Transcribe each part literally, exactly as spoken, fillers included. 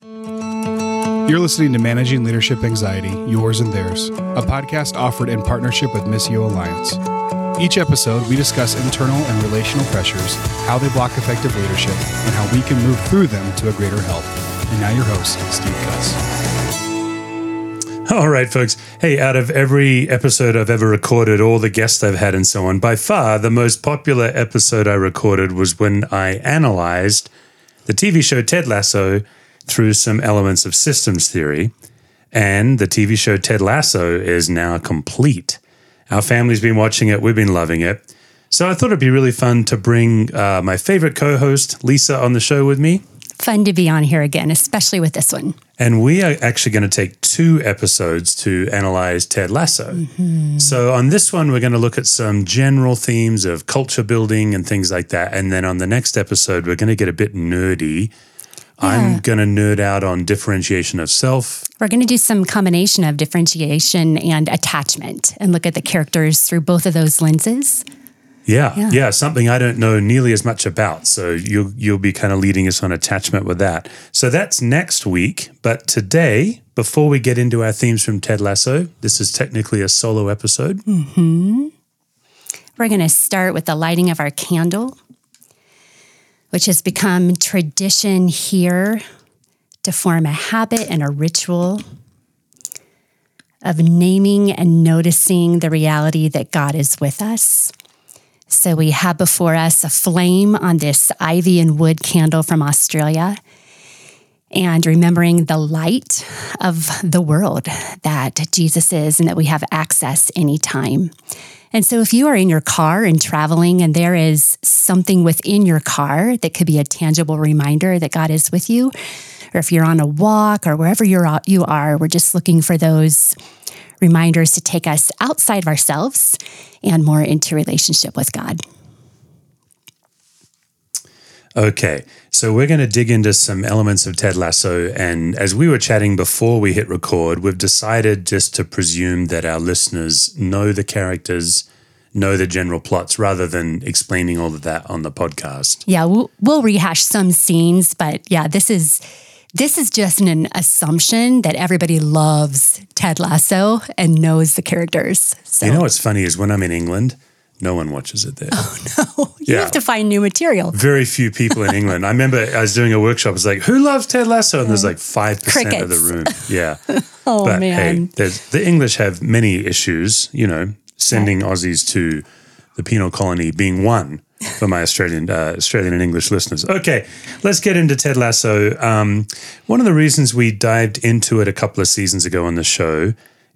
You're listening to Managing Leadership Anxiety, Yours and Theirs, a podcast offered in partnership with Missio Alliance. Each episode, we discuss internal and relational pressures, how they block effective leadership, and how we can move through them to a greater health. And now your host, Steve Cuss. All right, folks. Hey, out of every episode I've ever recorded, all the guests I've had and so on, by far the most popular episode I recorded was when I analyzed the T V show Ted Lasso through some elements of systems theory. And the T V show Ted Lasso is now complete. Our family's been watching it. We've been loving it. So I thought it'd be really fun to bring uh, my favorite co-host, Lisa, on the show with me. Fun to be on here again, especially with this one. And we are actually going to take two episodes to analyze Ted Lasso. Mm-hmm. So on this one, we're going to look at some general themes of culture building and things like that. And then on the next episode, we're going to get a bit nerdy. Yeah. I'm going to nerd out on differentiation of self. We're going to do some combination of differentiation and attachment and look at the characters through both of those lenses. Yeah, yeah, yeah, something I don't know nearly as much about. So you'll, you'll be kind of leading us on attachment with that. So that's next week. But today, before we get into our themes from Ted Lasso, this is technically a solo episode. Mm-hmm. We're going to start with the lighting of our candle, which has become tradition here to form a habit and a ritual of naming and noticing the reality that God is with us. So we have before us a flame on this ivy and wood candle from Australia, and remembering the light of the world that Jesus is and that we have access anytime. And so if you are in your car and traveling and there is something within your car that could be a tangible reminder that God is with you, or if you're on a walk or wherever you're out, you are, we're just looking for those reminders to take us outside of ourselves and more into relationship with God. Okay, so we're going to dig into some elements of Ted Lasso. And as we were chatting before we hit record, we've decided just to presume that our listeners know the characters, know the general plots, rather than explaining all of that on the podcast. Yeah, we'll, we'll rehash some scenes, but yeah, this is this is just an assumption that everybody loves Ted Lasso and knows the characters. So. You know what's funny is when I'm in England, no one watches it there. Oh, no. You yeah. have to find new material. Very few people in England. I remember I was doing a workshop. I was like, who loves Ted Lasso? And there's like five percent Crickets. of the room. Yeah. oh, but, man. Hey, the English have many issues, you know, sending right. Aussies to the penal colony being one for my Australian uh, Australian and English listeners. Okay, let's get into Ted Lasso. Um, one of the reasons we dived into it a couple of seasons ago on the show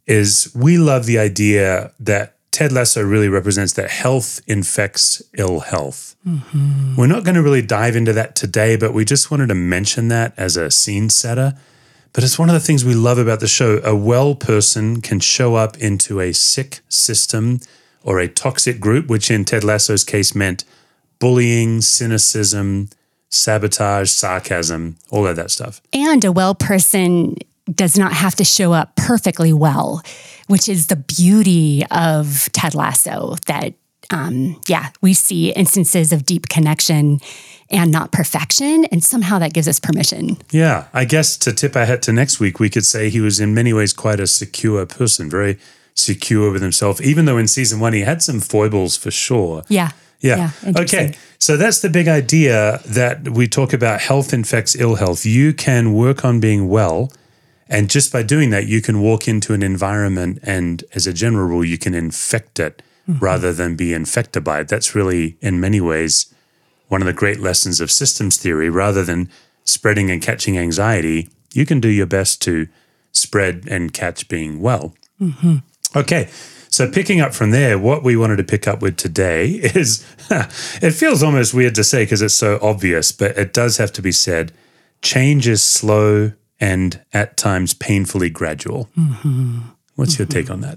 is we love the idea that Ted Lasso really represents that health infects ill health. Mm-hmm. We're not going to really dive into that today, but we just wanted to mention that as a scene setter. But it's one of the things we love about the show. A well person can show up into a sick system or a toxic group, which in Ted Lasso's case meant bullying, cynicism, sabotage, sarcasm, all of that stuff. And a well person does not have to show up perfectly well, which is the beauty of Ted Lasso, that, um, yeah, we see instances of deep connection and not perfection, and somehow that gives us permission. Yeah, I guess to tip our hat to next week, we could say he was in many ways quite a secure person, very secure with himself, even though in season one he had some foibles for sure. Yeah. Yeah. yeah okay. So that's the big idea that we talk about. Health infects ill health. You can work on being well. And just by doing that, you can walk into an environment and as a general rule, you can infect it mm-hmm. rather than be infected by it. That's really, in many ways, one of the great lessons of systems theory. Rather than spreading and catching anxiety, you can do your best to spread and catch being well. Mm-hmm. Okay. So picking up from there, what we wanted to pick up with today is, it feels almost weird to say because it's so obvious, but it does have to be said, change is slow and at times painfully gradual. Mm-hmm. What's mm-hmm. your take on that?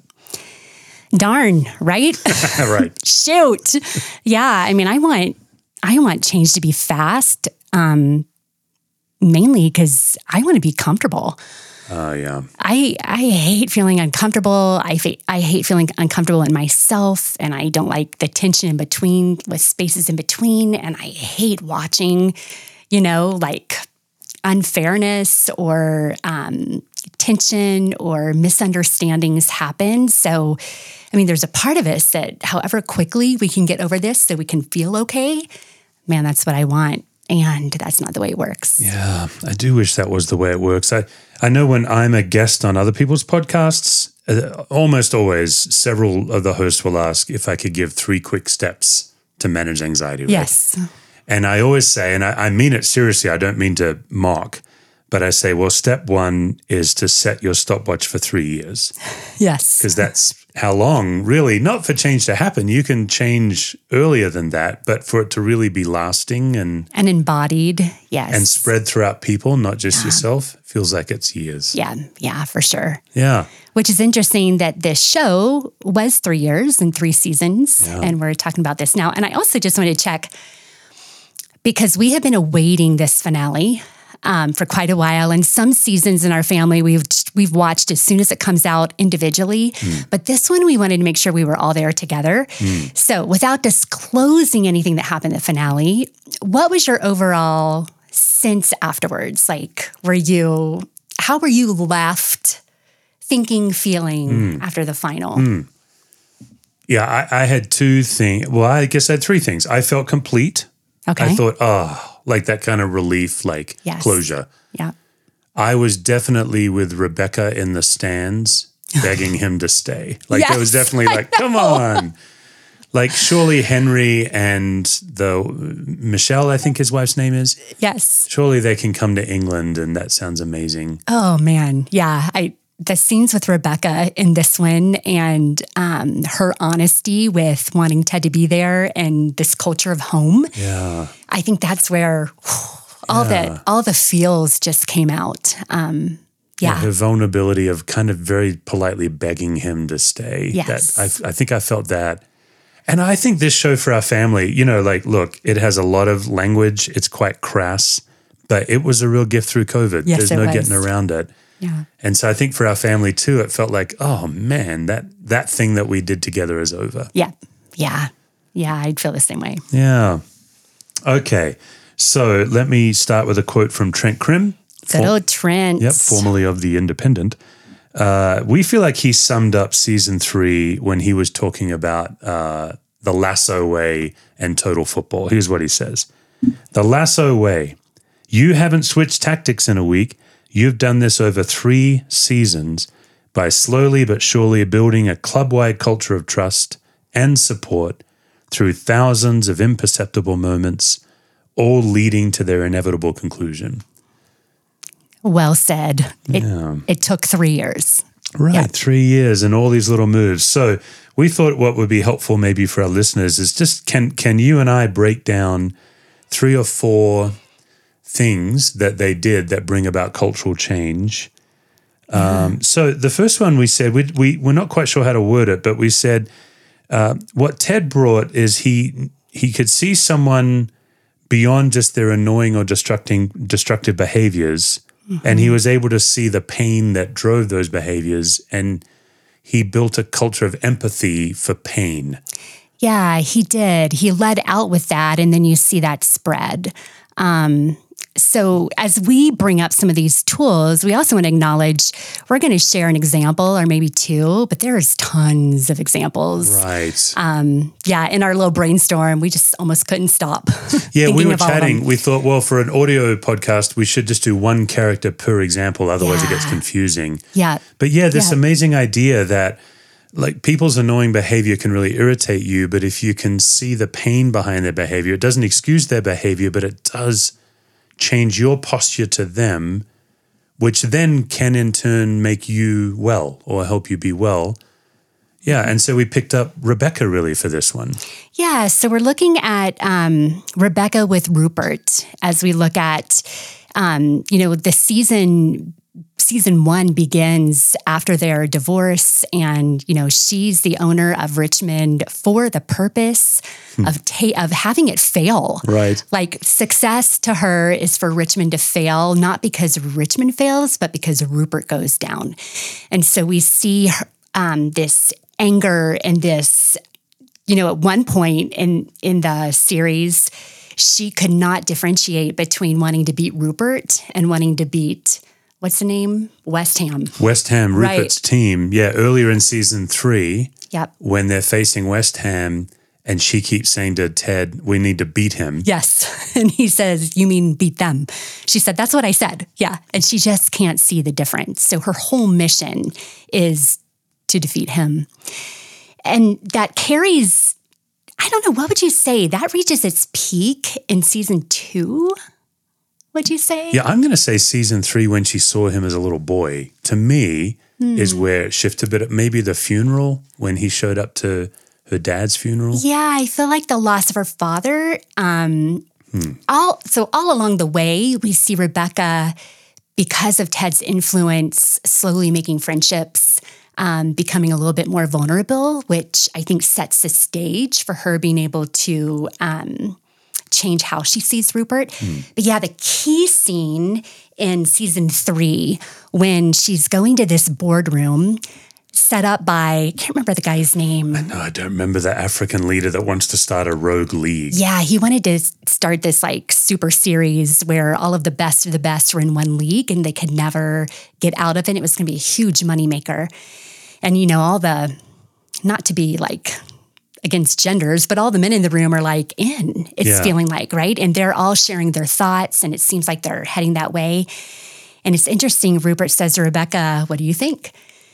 Darn, right? Right. Shoot. Yeah, I mean, I want I want change to be fast, um, mainly because I want to be comfortable. Oh, uh, yeah. I I hate feeling uncomfortable. I, fe- I hate feeling uncomfortable in myself, and I don't like the tension in between, with spaces in between, and I hate watching, you know, like unfairness or um, tension or misunderstandings happen. So, I mean, there's a part of us that however quickly we can get over this so we can feel okay, man, that's what I want. And that's not the way it works. Yeah, I do wish that was the way it works. I, I know when I'm a guest on other people's podcasts, uh, almost always several of the hosts will ask if I could give three quick steps to manage anxiety. Right? Yes. And I always say, and I, I mean it seriously, I don't mean to mock, but I say, well, step one is to set your stopwatch for three years. Yes. Because that's how long, really, not for change to happen. You can change earlier than that, but for it to really be lasting and and embodied, yes. and spread throughout people, not just yeah. yourself, feels like it's years. Yeah, yeah, for sure. Yeah. Which is interesting that this show was three years and three seasons, yeah. and we're talking about this now. And I also just want to check, because we have been awaiting this finale um, for quite a while, and some seasons in our family we've we've watched as soon as it comes out individually, mm. but this one we wanted to make sure we were all there together. Mm. So without disclosing anything that happened in the finale, what was your overall sense afterwards? Like, were you, how were you left thinking, feeling mm. after the final? Mm. Yeah, I, I had two things. Well, I guess I had three things. I felt complete. Okay. I thought, oh, like that kind of relief, like yes. closure. Yeah. I was definitely with Rebecca in the stands begging him to stay. Like yes, it was definitely I like, come on. Like surely Henry and the Michelle, I think his wife's name is. Yes. Surely they can come to England and that sounds amazing. Oh man. Yeah. I the scenes with Rebecca in this one and um, her honesty with wanting Ted to be there and this culture of home. Yeah. I think that's where whew, all yeah. the all the feels just came out. Um, yeah. yeah. Her vulnerability of kind of very politely begging him to stay. Yes. That I, I think I felt that. And I think this show for our family, you know, like, look, it has a lot of language. It's quite crass, but it was a real gift through COVID. Yes, There's it no was. getting around it. Yeah. And so I think for our family too, it felt like, oh man, that that thing that we did together is over. Yeah. Yeah. Yeah. I'd feel the same way. Yeah. Okay. So let me start with a quote from Trent Crimm. Good old Trent. Yep. Formerly of The Independent. Uh, we feel like he summed up season three when he was talking about uh, the Lasso way and total football. Here's what he says. The Lasso way. You haven't switched tactics in a week. You've done this over three seasons by slowly but surely building a club-wide culture of trust and support through thousands of imperceptible moments, all leading to their inevitable conclusion. Well said. It, Yeah. it took three years. Right, Yeah. three years and all these little moves. So we thought what would be helpful maybe for our listeners is just can can you and I break down three or four things that they did that bring about cultural change. Yeah. Um, so the first one we said, we, we, we're not quite sure how to word it, but we said uh, what Ted brought is he he could see someone beyond just their annoying or destructing, destructive behaviors, mm-hmm. and he was able to see the pain that drove those behaviors, and he built a culture of empathy for pain. Yeah, he did. He led out with that, and then you see that spread. Um, so as we bring up some of these tools, we also want to acknowledge we're going to share an example or maybe two, but there's tons of examples. Right. Um, yeah, in our little brainstorm, we just almost couldn't stop. Yeah, we thinking were of all of chatting. them. We thought, well, for an audio podcast, we should just do one character per example. Otherwise, it gets Yeah. confusing. Yeah. But yeah, this Yeah. amazing idea that like people's annoying behavior can really irritate you, but if you can see the pain behind their behavior, it doesn't excuse their behavior, but it does change your posture to them, which then can in turn make you well or help you be well. Yeah, and so we picked up Rebecca really for this one. Yeah, so we're looking at um, Rebecca with Rupert as we look at, um, you know, the season. Season one begins after their divorce, and you know she's the owner of Richmond for the purpose hmm. of ta- of having it fail. Right, like success to her is for Richmond to fail, not because Richmond fails, but because Rupert goes down. And so we see um, this anger and this, you know, at one point in in the series, she could not differentiate between wanting to beat Rupert and wanting to beat, what's the name? West Ham. West Ham, Rupert's Right. team. Yeah, earlier in season three, Yep. when they're facing West Ham, and she keeps saying to Ted, we need to beat him. Yes. And he says, you mean beat them? She said, that's what I said. Yeah. And she just can't see the difference. So her whole mission is to defeat him. And that carries, I don't know, what would you say? That reaches its peak in season two, would you say? Yeah, I'm going to say season three, when she saw him as a little boy, to me, Hmm. is where it shifted a bit. Maybe the funeral, when he showed up to her dad's funeral. Yeah, I feel like the loss of her father. Um, Hmm. all so all along the way, we see Rebecca, because of Ted's influence, slowly making friendships, um, becoming a little bit more vulnerable, which I think sets the stage for her being able to um, change how she sees Rupert. But yeah, the key scene in season three, when she's going to this boardroom set up by, I can't remember the guy's name. No, I don't remember the African leader that wants to start a rogue league. Yeah, he wanted to start this like super series where all of the best of the best were in one league and they could never get out of it. It was going to be a huge moneymaker. And, you know, all the, not to be like against genders, but all the men in the room are like in, it's Yeah. feeling like, right? And they're all sharing their thoughts and it seems like they're heading that way. And it's interesting, Rupert says to Rebecca, what do you think?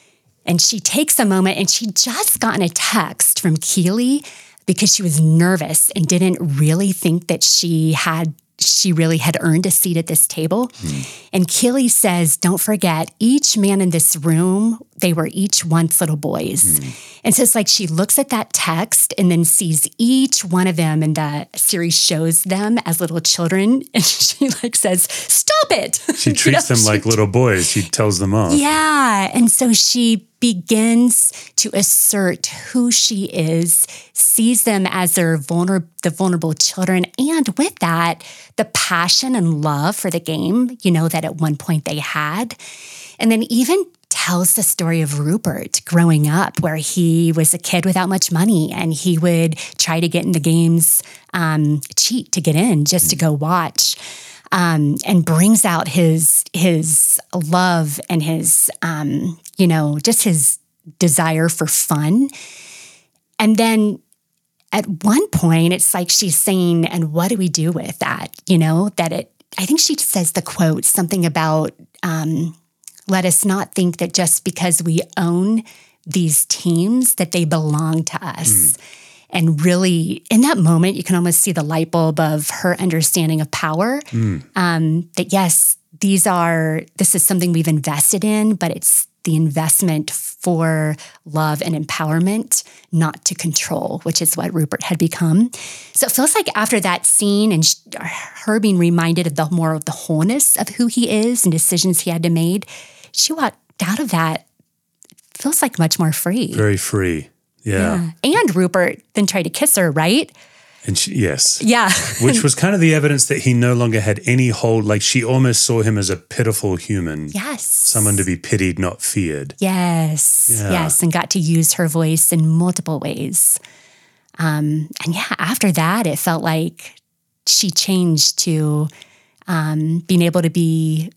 And she takes a moment and she just gotten a text from Keely because she was nervous and didn't really think that she had she really had earned a seat at this table. Mm. And Keely says, don't forget, each man in this room, they were each once little boys. Mm. And so it's like she looks at that text and then sees each one of them, and the series shows them as little children. And she like says, stop it. She treats you know, them she, like little boys. She tells them off. Yeah. And so she begins to assert who she is, sees them as their vulner- the vulnerable children, and with that, the passion and love for the game, you know, that at one point they had. And then even tells the story of Rupert growing up, where he was a kid without much money and he would try to get in the games, um, cheat to get in just to go watch. Um, and brings out his his love and his, um, you know, just his desire for fun. And then at one point, it's like she's saying, and what do we do with that? You know, that it, I think she says the quote, something about, um, let us not think that just because we own these teams, that they belong to us. Mm. And really, in that moment, you can almost see the light bulb of her understanding of power. Mm. Um, that yes, these are, this is something we've invested in, but it's the investment for love and empowerment, not to control, which is what Rupert had become. So it feels like after that scene and her being reminded of the more of the wholeness of who he is and decisions he had to make, she walked out of that, feels like much more free. Very free. Yeah. yeah. And Rupert then tried to kiss her, right? And she, yes. Yeah. Which was kind of the evidence that he no longer had any hold. Like she almost saw him as a pitiful human. Yes. Someone to be pitied, not feared. Yes. Yeah. Yes. And got to use her voice in multiple ways. Um, and yeah, after that, it felt like she changed to um, being able to be,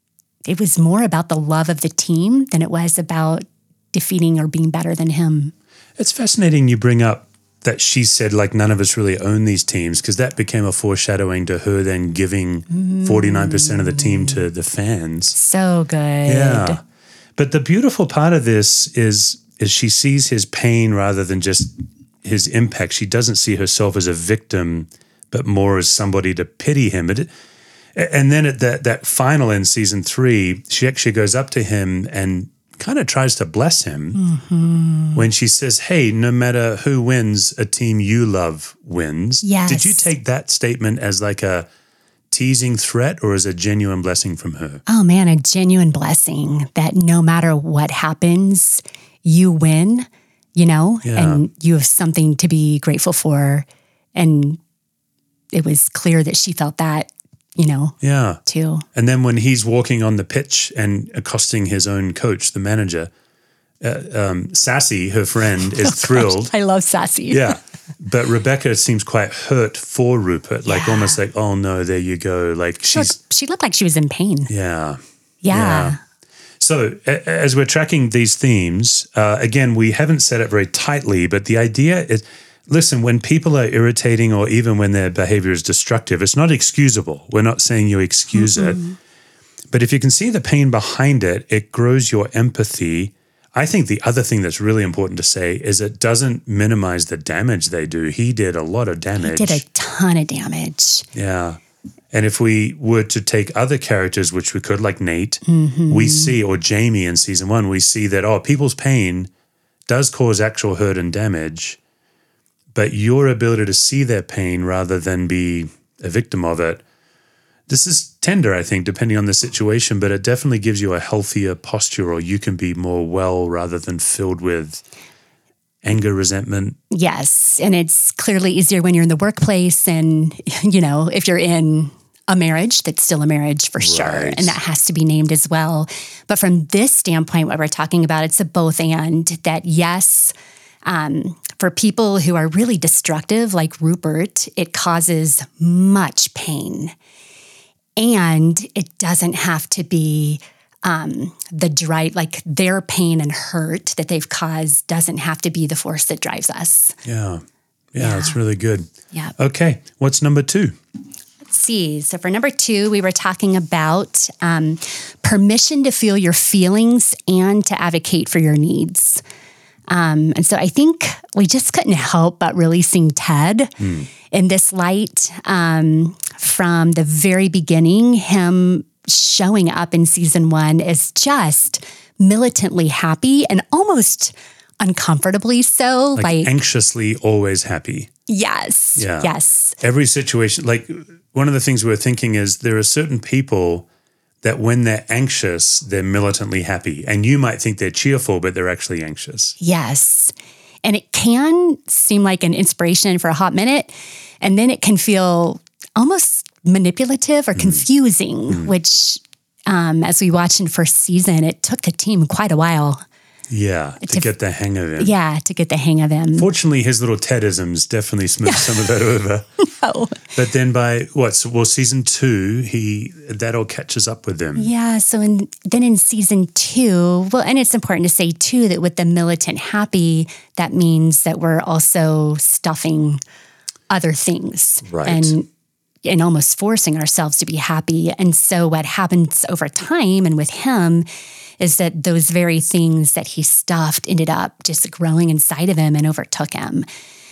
it was more about the love of the team than it was about defeating or being better than him. It's fascinating you bring up that she said, like, none of us really own these teams, because that became a foreshadowing to her then giving mm. forty-nine percent of the team to the fans. So good. Yeah. But the beautiful part of this is, is she sees his pain rather than just his impact. She doesn't see herself as a victim, but more as somebody to pity him. It, and then at that, that final in season three, she actually goes up to him and kind of tries to bless him mm-hmm. when she says, hey, no matter who wins, a team you love wins. Yes. Did you take that statement as like a teasing threat or as a genuine blessing from her? Oh man, a genuine blessing that no matter what happens, you win, you know, yeah. and you have something to be grateful for. And it was clear that she felt that, you know, yeah. too. And then when he's walking on the pitch and accosting his own coach, the manager, uh, um, Sassy, her friend, is thrilled. I love Sassy. Yeah. But Rebecca seems quite hurt for Rupert, like Yeah. almost like, oh no, there you go. Like She she's, looked, she looked like she was in pain. yeah. Yeah. Yeah. So a- as we're tracking these themes, uh, again, we haven't set it very tightly, but the idea is, listen, when people are irritating or even when their behavior is destructive, it's not excusable. We're not saying you excuse mm-hmm. it. But if you can see the pain behind it, it grows your empathy. I think the other thing that's really important to say is it doesn't minimize the damage they do. He did a lot of damage. He did a ton of damage. Yeah. And if we were to take other characters, which we could, like Nate, Mm-hmm. we see, or Jamie in season one, we see that, oh, people's pain does cause actual hurt and damage, but your ability to see their pain rather than be a victim of it, this is tender, I think, depending on the situation, but it definitely gives you a healthier posture, or you can be more well rather than filled with anger, resentment. Yes. And it's clearly easier when you're in the workplace and, you know, if you're in a marriage, that's still a marriage for sure. Right. And that has to be named as well. But from this standpoint, what we're talking about, it's a both and that, yes, um, for people who are really destructive, like Rupert, it causes much pain. And it doesn't have to be um, the drive, like their pain and hurt that they've caused doesn't have to be the force that drives us. Yeah. Yeah, it's really good. Yeah. Okay. What's number two? See. So for number two, we were talking about um, permission to feel your feelings and to advocate for your needs. Um, and so I think we just couldn't help but really seeing Ted mm. in this light um, from the very beginning, him showing up in season one as just militantly happy and almost uncomfortably so. Like, like anxiously always happy. Yes. Yeah. Yes. Every situation, like one of the things we're thinking is there are certain people that when they're anxious, they're militantly happy. And you might think they're cheerful, but they're actually anxious. Yes. And it can seem like an inspiration for a hot minute, and then it can feel almost manipulative or confusing, mm. which um, as we watched in first season, it took the team quite a while. Yeah, to, to get the hang of him. Yeah, to get the hang of him. Fortunately, his little Tedisms definitely smoothed some of that over. No. But then by, what, so, well, season two, he that all catches up with him. Yeah, so in, then in season two, well, and it's important to say, too, that with the militant happy, that means that we're also stuffing other things. Right. And and almost forcing ourselves to be happy. And so what happens over time and with him is that those very things that he stuffed ended up just growing inside of him and overtook him.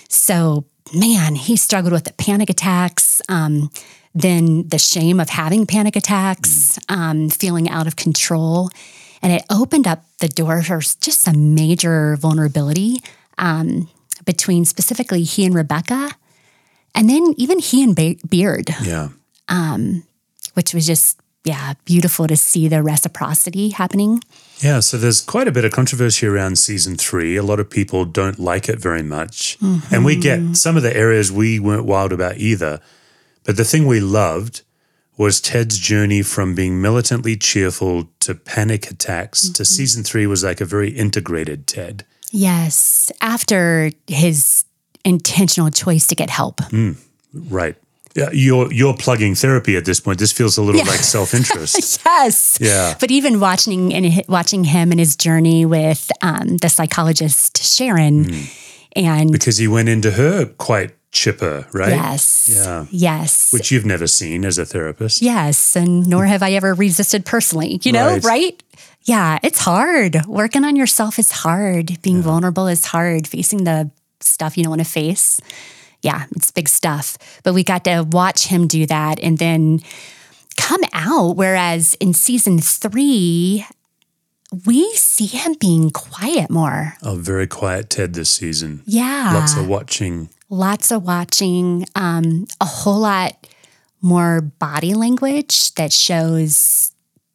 So, man, he struggled with the panic attacks, um, then the shame of having panic attacks, um, feeling out of control. And it opened up the door for just some major vulnerability um, between specifically he and Rebecca, and then even he and Be- Beard. Yeah. Um, which was just, yeah, beautiful to see the reciprocity happening. Yeah, so there's quite a bit of controversy around season three. A lot of people don't like it very much. Mm-hmm. And we get some of the areas we weren't wild about either. But the thing we loved was Ted's journey from being militantly cheerful to panic attacks mm-hmm. to season three was like a very integrated Ted. Yes, after his intentional choice to get help. Mm, right. Yeah, you're you're plugging therapy at this point. This feels a little yeah. like self-interest. Yes. Yeah. But even watching and watching him and his journey with um, the psychologist Sharon, mm. and because he went into her quite chipper, right? Yes. Yeah. Yes. Which you've never seen as a therapist. Yes, and nor have I ever resisted personally. You know, right? right? Yeah, it's hard. Working on yourself is hard. Being yeah. vulnerable is hard. Facing the stuff you don't want to face. Yeah, it's big stuff. But we got to watch him do that and then come out. Whereas in season three, we see him being quiet more. Oh, very quiet Ted this season. Yeah. Lots of watching. Lots of watching. Um, a whole lot more body language that shows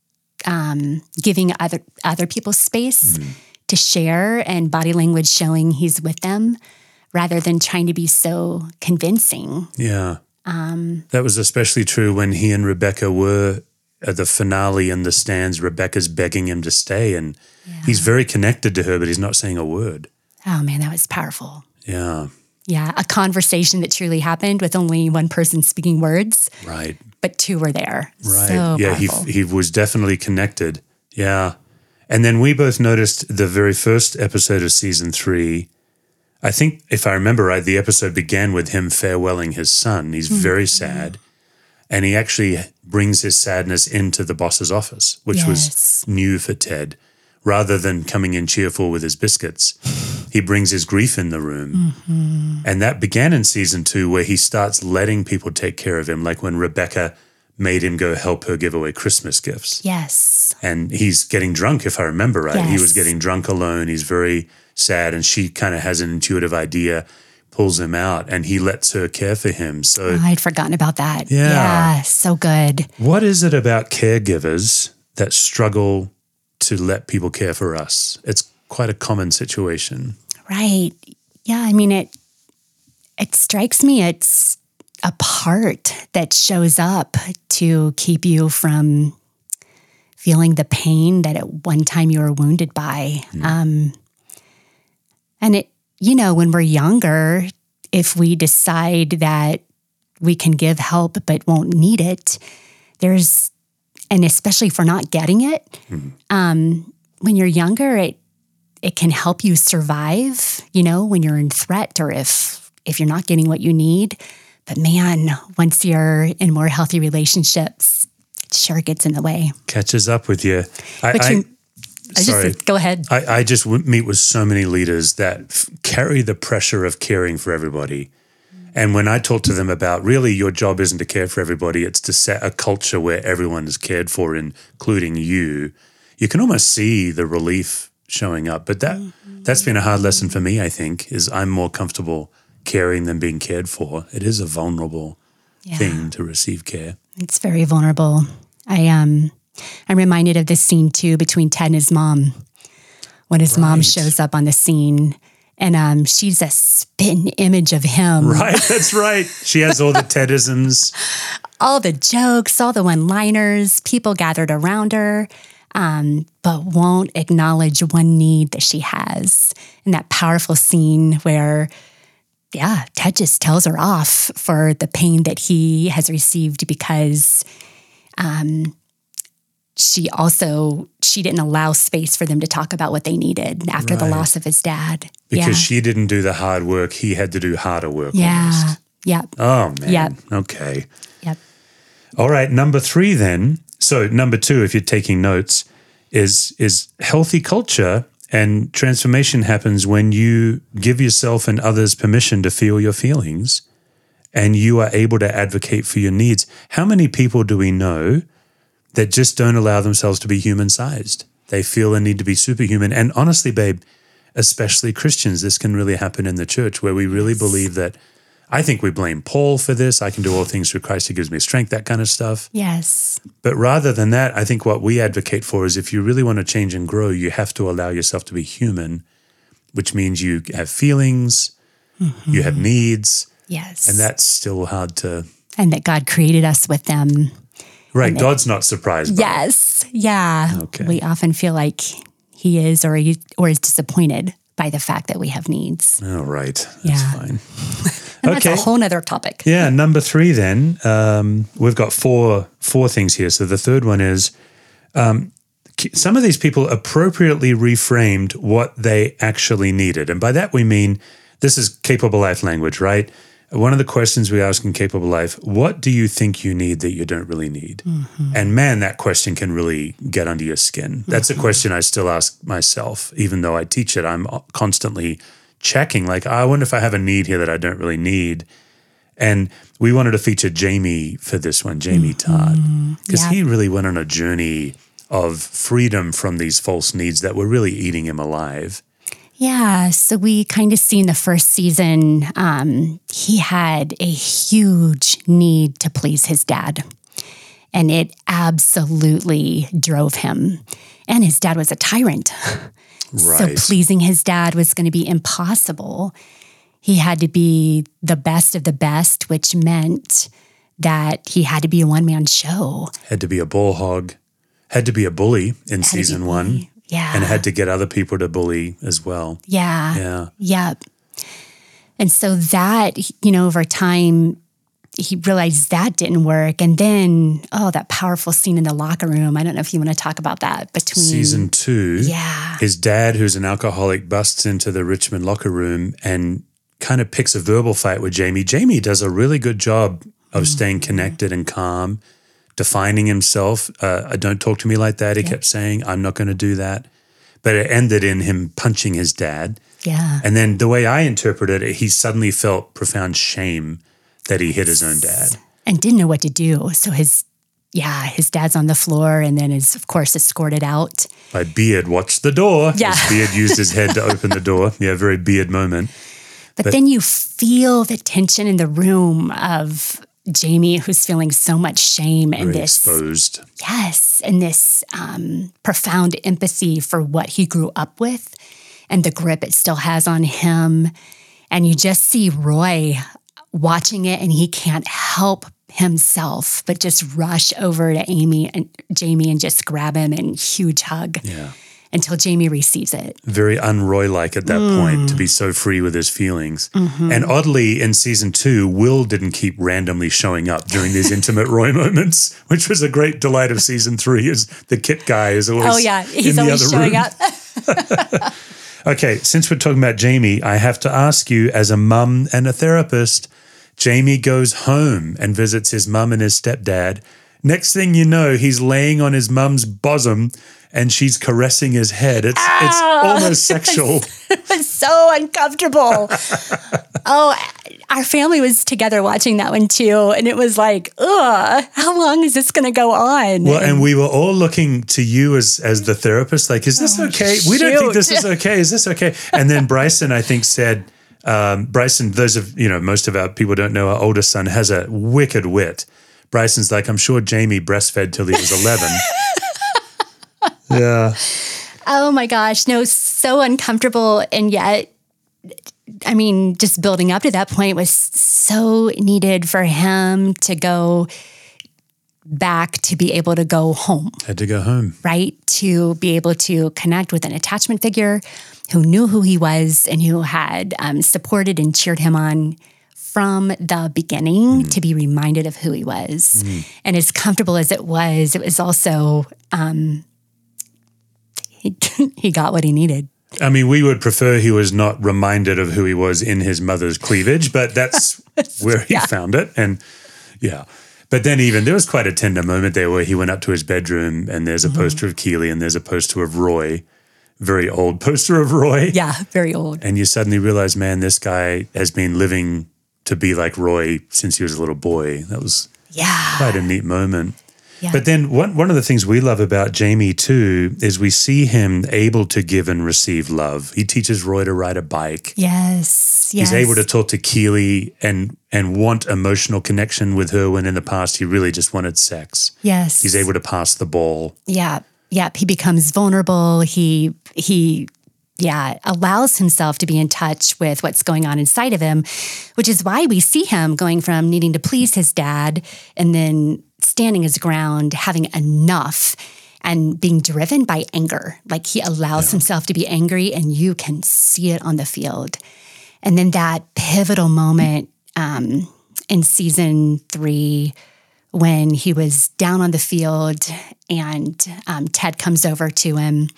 um, giving other other people space mm. to share, and body language showing he's with them, rather than trying to be so convincing. Yeah. Um, that was especially true when he and Rebecca were at the finale in the stands. Rebecca's begging him to stay, and yeah. he's very connected to her, but he's not saying a word. Oh, man, that was powerful. Yeah. Yeah, a conversation that truly happened with only one person speaking words, Right. but two were there. Right. So yeah, he powerful. he was definitely connected. Yeah. And then we both noticed the very first episode of season three. I think, if I remember right, the episode began with him farewelling his son. He's very sad. And he actually brings his sadness into the boss's office, which Yes. was new for Ted. Rather than coming in cheerful with his biscuits, he brings his grief in the room. Mm-hmm. And that began in season two, where he starts letting people take care of him, like when Rebecca made him go help her give away Christmas gifts. Yes. And he's getting drunk, if I remember right. He Yes. was getting drunk alone. He's very sad, and she kind of has an intuitive idea, pulls him out, and he lets her care for him. So Oh, I'd forgotten about that. Yeah. Yeah, so good. what is it about caregivers that struggle to let people care for us? It's quite a common situation. Right. Yeah, I mean, it it strikes me it's a part that shows up to keep you from feeling the pain that at one time you were wounded by. Mm. Um, and it, you know, when we're younger, if we decide that we can give help but won't need it, there's, and especially if we're not getting it, Mm. um, when you're younger, it it can help you survive, you know, when you're in threat or if if you're not getting what you need. But man, once you're in more healthy relationships, it sure gets in the way. Catches up with you. I, But I, you, I sorry. just go ahead. I, I just w- meet with so many leaders that f- carry the pressure of caring for everybody. And when I talk to them about really your job isn't to care for everybody, it's to set a culture where everyone is cared for, including you, you can almost see the relief showing up. But that mm-hmm. that's been a hard lesson for me, I think, is I'm more comfortable caring than being cared for. It is a vulnerable Yeah. thing to receive care. It's very vulnerable. I um, I'm reminded of this scene too between Ted and his mom. When his mom Right. shows up on the scene, and um, she's a spitting image of him. Right, that's right. She has all the Tedisms. All the jokes, all the one-liners, people gathered around her, um, but won't acknowledge one need that she has. In that powerful scene where, yeah, Ted just tells her off for the pain that he has received because um, she also, she didn't allow space for them to talk about what they needed after the Right. loss of his dad. Because yeah. she didn't do the hard work. He had to do harder work Yeah. almost. Yep. Oh, man. Yep. Okay. Yep. All right. Number three then. So number two, if you're taking notes, is is healthy culture and transformation happens when you give yourself and others permission to feel your feelings and you are able to advocate for your needs. How many people do we know that just don't allow themselves to be human-sized? They feel a need to be superhuman. And honestly, babe, especially Christians, this can really happen in the church where we really believe that, I think we blame Paul for this. I can do all things through Christ who gives me strength, that kind of stuff. Yes. But rather than that, I think what we advocate for is if you really want to change and grow, you have to allow yourself to be human, which means you have feelings, mm-hmm. you have needs, Yes. and that's still hard to... And that God created us with them. Right, God's not surprised by it. Yes. Yeah. Okay. We often feel like he is or he, or is disappointed by the fact that we have needs. All right, that's Yeah. fine. And Okay. that's a whole nother topic. Yeah, number three then, um, we've got four four things here. So the third one is um, some of these people appropriately reframed what they actually needed. And by that we mean, this is Capable Life language, right? One of the questions we ask in Capable Life, what do you think you need that you don't really need? Mm-hmm. And man, that question can really get under your skin. That's mm-hmm. a question I still ask myself, even though I teach it. I'm constantly checking, like, I wonder if I have a need here that I don't really need. And we wanted to feature Jamie for this one, Jamie mm-hmm. Todd, because yeah. he really went on a journey of freedom from these false needs that were really eating him alive. Yeah, so we kind of see in the first season, um, he had a huge need to please his dad. And it absolutely drove him. And his dad was a tyrant. Right. So pleasing his dad was going to be impossible. He had to be the best of the best, which meant that he had to be a one-man show. Had to be a bull hog, had to be a bully in Had to season be- one. Yeah. And had to get other people to bully as well. Yeah. Yeah. Yep. And so that, you know, over time, he realized that didn't work. And then, oh, that powerful scene in the locker room. I don't know if you want to talk about that between season two. Yeah. His dad, who's an alcoholic, busts into the Richmond locker room and kind of picks a verbal fight with Jamie. Jamie does a really good job of mm-hmm. staying connected and calm, defining himself. Uh, don't talk to me like that. He yep. kept saying, I'm not going to do that. But it ended in him punching his dad. Yeah. And then the way I interpreted it, he suddenly felt profound shame that he hit his own dad. And didn't know what to do. So his, yeah, his dad's on the floor and then is, of course, escorted out. By Beard watched the door. Yeah. As Beard used his head to open the door. Yeah, very Beard moment. But, but then you feel the tension in the room of Jamie, who's feeling so much shame and this exposed. Yes, and this um, profound empathy for what he grew up with and the grip it still has on him. And you just see Roy watching it, and he can't help himself but just rush over to Amy and Jamie and just grab him and huge hug. Yeah. Until Jamie receives it. Very un-Roy-like at that mm. point to be so free with his feelings. Mm-hmm. And oddly, in season two, Will didn't keep randomly showing up during these intimate Roy moments, which was a great delight of season three, is the Kit guy is always Oh yeah, he's in always the other showing room. up. Okay, since we're talking about Jamie, I have to ask you, as a mum and a therapist, Jamie goes home and visits his mum and his stepdad. Next thing you know, he's laying on his mum's bosom and she's caressing his head. It's ah, it's almost sexual. It was so uncomfortable. Oh, our family was together watching that one too. And it was like, ugh, how long is this going to go on? Well, and, and we were all looking to you as as the therapist, like, is this oh, okay? Shoot. We don't think this is okay. Is this okay? And then Bryson, I think, said, um, Bryson, those of, you know, most of our people don't know, our oldest son has a wicked wit. Bryson's like, I'm sure Jamie breastfed till he was eleven. Yeah. Oh my gosh. No, so uncomfortable. And yet, I mean, just building up to that point was so needed for him to go back to be able to go home. Had to go home. Right? To be able to connect with an attachment figure who knew who he was and who had um, supported and cheered him on from the beginning, mm. to be reminded of who he was. Mm. And as comfortable as it was, it was also, um, he, he got what he needed. I mean, we would prefer he was not reminded of who he was in his mother's cleavage, but that's where he yeah. found it. And yeah. But then even, there was quite a tender moment there where he went up to his bedroom and there's a mm-hmm. poster of Keely and there's a poster of Roy, very old poster of Roy. Yeah, very old. And you suddenly realize, man, this guy has been living to be like Roy since he was a little boy. That was yeah. quite a neat moment. Yeah. But then one, one of the things we love about Jamie too is we see him able to give and receive love. He teaches Roy to ride a bike. Yes, yes. He's able to talk to Keely and and want emotional connection with her when in the past he really just wanted sex. Yes. He's able to pass the ball. Yeah, yeah. He becomes vulnerable. He he. Yeah, allows himself to be in touch with what's going on inside of him, which is why we see him going from needing to please his dad and then standing his ground, having enough, and being driven by anger. Like he allows yeah. himself to be angry, and you can see it on the field. And then that pivotal moment um, in season three, when he was down on the field and um, Ted comes over to him.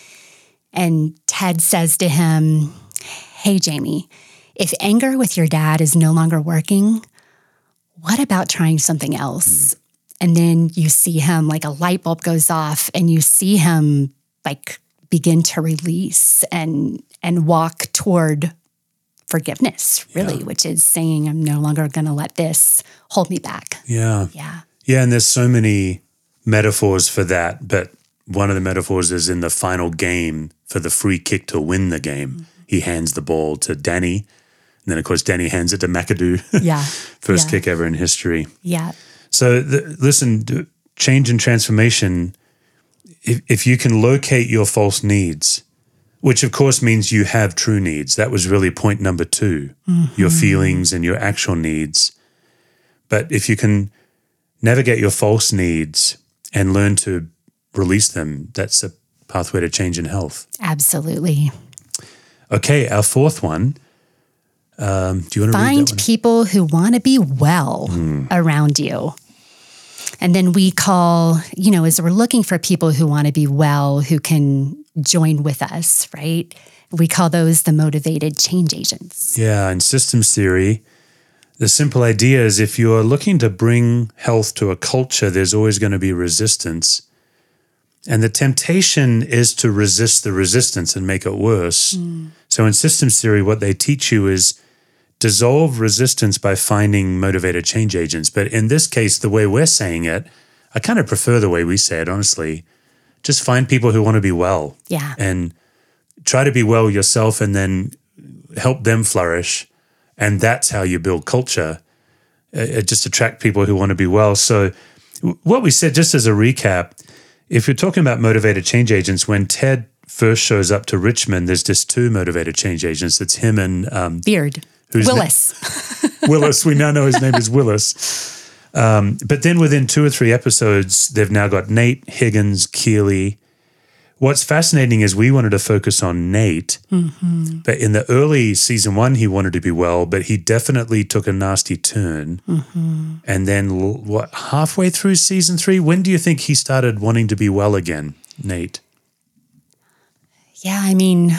And Ted says to him, hey, Jamie, if anger with your dad is no longer working, what about trying something else? Mm. And then you see him, like a light bulb goes off and you see him like begin to release and and walk toward forgiveness, really, yeah. which is saying I'm no longer going to let this hold me back. Yeah. Yeah. Yeah, and there's so many metaphors for that, but one of the metaphors is in the final game for the free kick to win the game. Mm-hmm. He hands the ball to Danny. And then, of course, Danny hands it to McAdoo. Yeah. First yeah. kick ever in history. Yeah. So, the, listen, change and transformation, if, if you can locate your false needs, which, of course, means you have true needs. That was really point number two, mm-hmm. your feelings and your actual needs. But if you can navigate your false needs and learn to release them, that's a pathway to change and health. Absolutely. Okay, our fourth one, Um, do you want to read Find that one? people who want to be well Hmm. around you. And then we call, you know, as we're looking for people who want to be well, who can join with us, right? We call those the motivated change agents. Yeah, in systems theory, the simple idea is if you're looking to bring health to a culture, there's always going to be resistance. And the temptation is to resist the resistance and make it worse. Mm. So in systems theory, what they teach you is dissolve resistance by finding motivated change agents. But in this case, the way we're saying it, I kind of prefer the way we say it, honestly. Just find people who want to be well. Yeah. And try to be well yourself and then help them flourish. And that's how you build culture. Uh, just attract people who want to be well. So what we said, just as a recap, if you're talking about motivated change agents, when Ted first shows up to Richmond, there's just two motivated change agents. It's him and um, Beard. Who's Willis. Na- Willis. We now know his name is Willis. Um, but then within two or three episodes, they've now got Nate, Higgins, Keeley. What's fascinating is we wanted to focus on Nate, mm-hmm. but in the early season one, he wanted to be well, but he definitely took a nasty turn. Mm-hmm. And then what, halfway through season three, when do you think he started wanting to be well again, Nate? Yeah, I mean,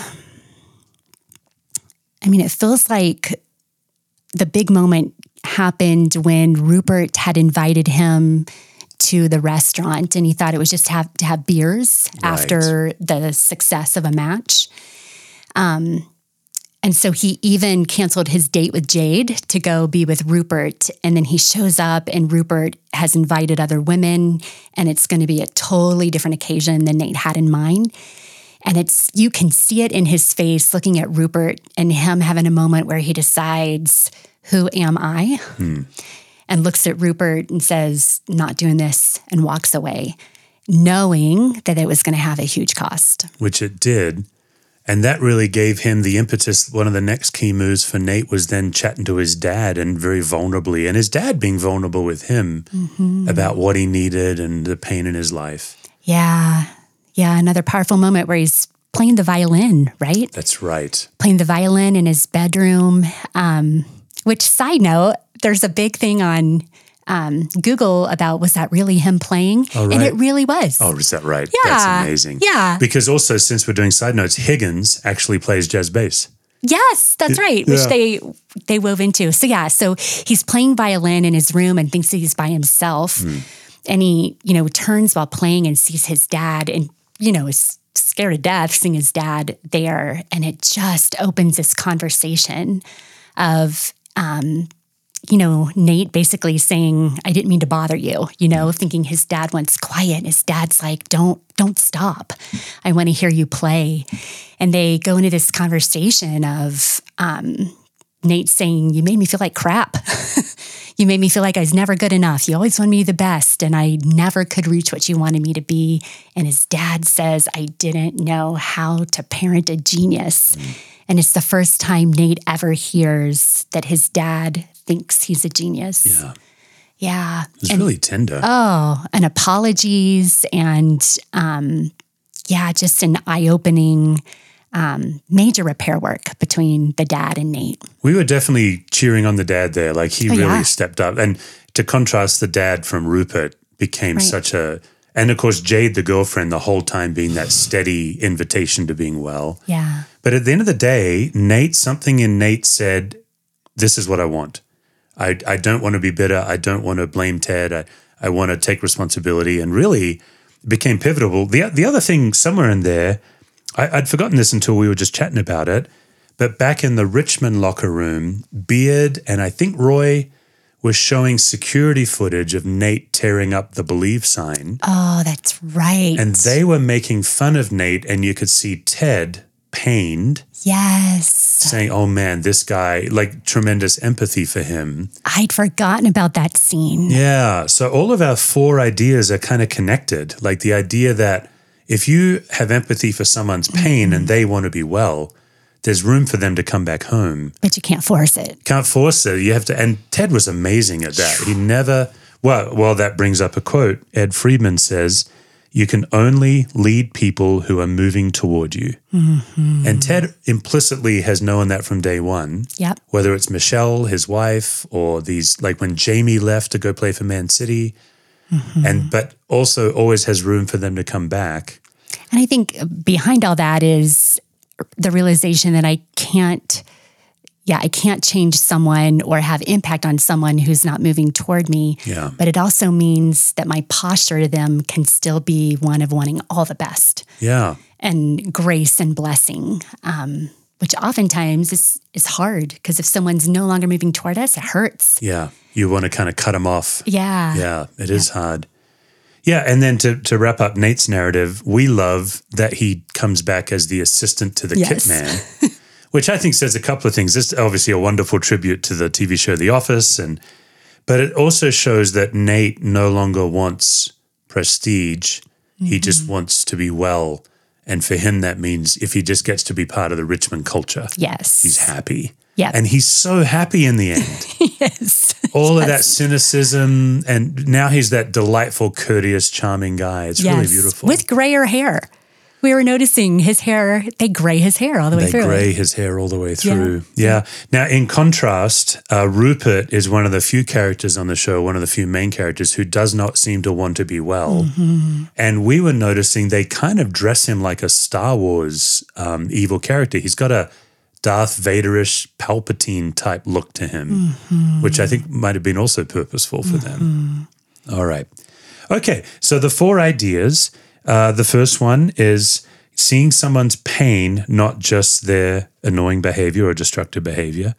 I mean, it feels like the big moment happened when Rupert had invited him to the restaurant, and he thought it was just have to have beers right. after the success of a match. Um, and so he even canceled his date with Jade to go be with Rupert. And then he shows up, and Rupert has invited other women, and it's going to be a totally different occasion than Nate had in mind. And it's, you can see it in his face looking at Rupert and him having a moment where he decides, who am I? Hmm. And looks at Rupert and says, not doing this, and walks away, knowing that it was going to have a huge cost. Which it did. And that really gave him the impetus. One of the next key moves for Nate was then chatting to his dad, and very vulnerably, and his dad being vulnerable with him mm-hmm. about what he needed and the pain in his life. Yeah. Yeah. Another powerful moment where he's playing the violin, right? That's right. Playing the violin in his bedroom. Um, which, side note, there's a big thing on um, Google about, was that really him playing? Oh, right. And it really was. Oh, is that right? Yeah. That's amazing. Yeah. Because also, since we're doing side notes, Higgins actually plays jazz bass. Yes, that's right, which yeah. they they wove into. So yeah, so he's playing violin in his room and thinks he's by himself. Mm. And he, you know, turns while playing and sees his dad and, you know, is scared to death seeing his dad there. And it just opens this conversation of, um, you know, Nate basically saying, I didn't mean to bother you, you know, thinking his dad wants quiet. And his dad's like, don't, don't stop. I want to hear you play. And they go into this conversation of um, Nate saying, you made me feel like crap. You made me feel like I was never good enough. You always wanted me the best, and I never could reach what you wanted me to be. And his dad says, I didn't know how to parent a genius. Mm. And it's the first time Nate ever hears that his dad thinks he's a genius. Yeah. Yeah. It's and, really tender. Oh, and apologies and, um, yeah, just an eye-opening um, major repair work between the dad and Nate. We were definitely cheering on the dad there. Like he oh, really yeah. stepped up. And to contrast, the dad from Rupert became right. such a, and of course, Jade, the girlfriend, the whole time being that steady invitation to being well. Yeah. But at the end of the day, Nate, something in Nate said, this is what I want. I, I don't want to be bitter. I don't want to blame Ted. I, I want to take responsibility, and really became pivotal. The, the other thing somewhere in there, I, I'd forgotten this until we were just chatting about it, but back in the Richmond locker room, Beard and I think Roy was showing security footage of Nate tearing up the Believe sign. Oh, that's right. And they were making fun of Nate, and you could see Ted pained. Yes. Saying, oh man, this guy, like tremendous empathy for him. I'd forgotten about that scene. Yeah. So all of our four ideas are kind of connected. Like the idea that if you have empathy for someone's pain mm-hmm. and they want to be well, there's room for them to come back home. But you can't force it. Can't force it. You have to. And Ted was amazing at that. He never, well, well, that brings up a quote. Ed Friedman says, You can only lead people who are moving toward you. Mm-hmm. And Ted implicitly has known that from day one. Yep. Whether it's Michelle, his wife, or these, like when Jamie left to go play for Man City, mm-hmm. and but also always has room for them to come back. And I think behind all that is the realization that I can't, yeah, I can't change someone or have impact on someone who's not moving toward me. Yeah. But it also means that my posture to them can still be one of wanting all the best. Yeah. And grace and blessing, um, which oftentimes is, is hard because if someone's no longer moving toward us, it hurts. Yeah. You want to kind of cut them off. Yeah. Yeah, it is yeah. hard. Yeah, and then to, to wrap up Nate's narrative, we love that he comes back as the assistant to the yes. kit man, which I think says a couple of things. This is obviously a wonderful tribute to the T V show The Office, and but it also shows that Nate no longer wants prestige. Mm-hmm. He just wants to be well. And for him, that means if he just gets to be part of the Richmond culture, yes, he's happy. Yeah. And he's so happy in the end. yes. All yes. of that cynicism, and now he's that delightful, courteous, charming guy. It's yes. really beautiful. With grayer hair. We were noticing his hair, they gray his hair all the way they through. They gray his hair all the way through. Yeah. yeah. yeah. Now, in contrast, uh, Rupert is one of the few characters on the show, one of the few main characters who does not seem to want to be well. Mm-hmm. And we were noticing they kind of dress him like a Star Wars um, evil character. He's got a Darth Vader-ish Palpatine type look to him, mm-hmm. which I think might have been also purposeful for mm-hmm. them. All right. Okay, so the four ideas. Uh, the first one is seeing someone's pain, not just their annoying behavior or destructive behavior.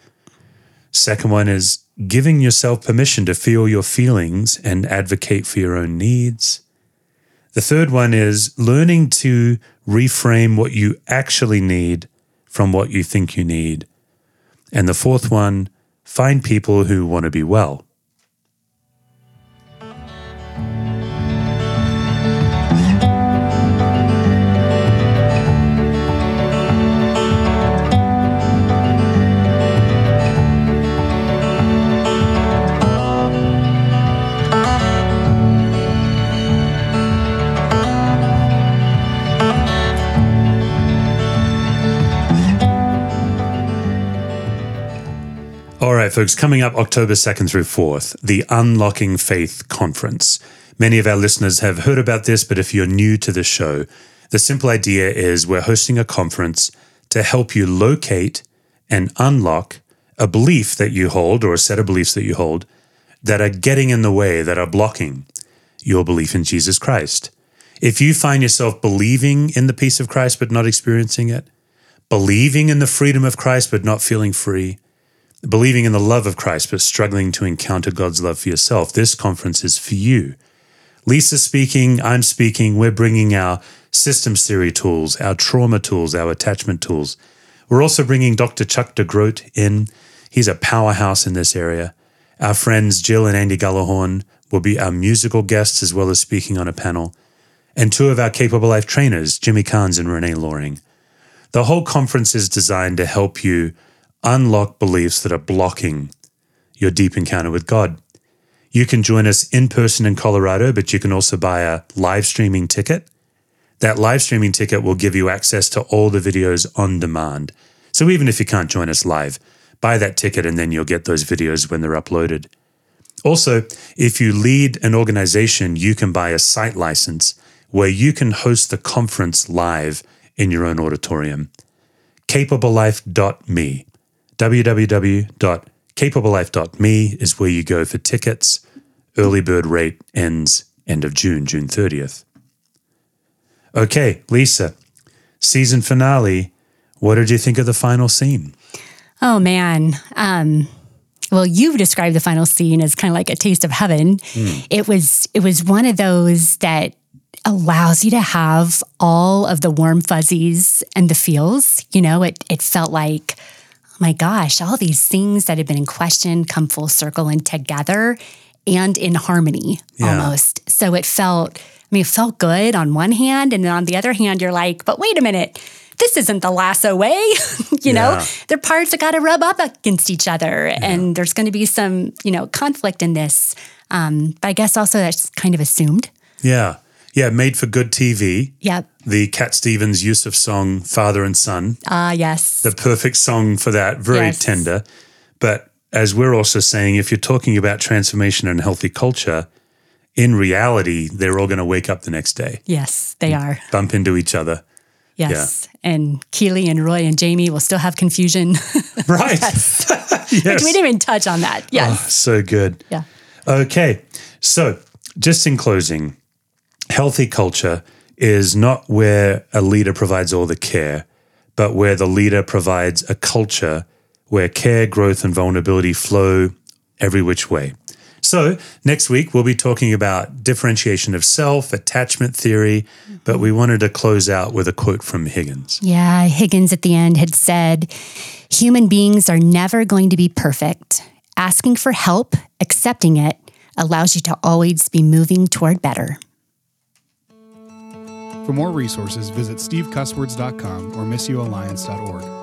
Second one is giving yourself permission to feel your feelings and advocate for your own needs. The third one is learning to reframe what you actually need from what you think you need. And the fourth one, find people who want to be well. All right, folks, coming up October second through fourth, the Unlocking Faith Conference. Many of our listeners have heard about this, but if you're new to the show, the simple idea is we're hosting a conference to help you locate and unlock a belief that you hold or a set of beliefs that you hold that are getting in the way, that are blocking your belief in Jesus Christ. If you find yourself believing in the peace of Christ but not experiencing it, believing in the freedom of Christ but not feeling free, believing in the love of Christ, but struggling to encounter God's love for yourself, this conference is for you. Lisa's speaking, I'm speaking, we're bringing our systems theory tools, our trauma tools, our attachment tools. We're also bringing Doctor Chuck DeGroat in. He's a powerhouse in this area. Our friends Jill and Andy Gullahorn will be our musical guests as well as speaking on a panel. And two of our Capable Life trainers, Jimmy Carnes and Renee Loring. The whole conference is designed to help you unlock beliefs that are blocking your deep encounter with God. You can join us in person in Colorado, but you can also buy a live streaming ticket. That live streaming ticket will give you access to all the videos on demand. So even if you can't join us live, buy that ticket and then you'll get those videos when they're uploaded. Also, if you lead an organization, you can buy a site license where you can host the conference live in your own auditorium. capable life dot me. w w w dot capable life dot me is where you go for tickets. Early bird rate ends end of June, June thirtieth. Okay, Lisa, season finale. What did you think of the final scene? Oh, man. Um, well, you described the final scene as kind of like a taste of heaven. Mm. It was, it was one of those that allows you to have all of the warm fuzzies and the feels. You know, it, it felt like, oh my gosh, all these things that had been in question come full circle and together and in harmony yeah. almost. So it felt, I mean, it felt good on one hand. And then on the other hand, you're like, but wait a minute, this isn't the lasso way. you yeah. know, there are parts that got to rub up against each other. Yeah. And there's going to be some, you know, conflict in this. Um, but I guess also that's kind of assumed. Yeah. Yeah, made for good T V. Yep. The Cat Stevens use of song Father and Son. Ah, yes. The perfect song for that. Very Yes. tender. But as we're also saying, if you're talking about transformation and healthy culture, in reality, they're all going to wake up the next day, Yes, they are. bump into each other. Yes. And Keely and Roy and Jamie will still have confusion. Right. Yes. Yes. We didn't even touch on that. Yes. Oh, so good. Yeah. Okay. So just in closing, healthy culture is not where a leader provides all the care, but where the leader provides a culture where care, growth, and vulnerability flow every which way. So next week, we'll be talking about differentiation of self, attachment theory, but we wanted to close out with a quote from Higgins. Yeah. Higgins at the end had said, human beings are never going to be perfect. Asking for help, accepting it, allows you to always be moving toward better. For more resources, visit steve cusswords dot com or miss you alliance dot org.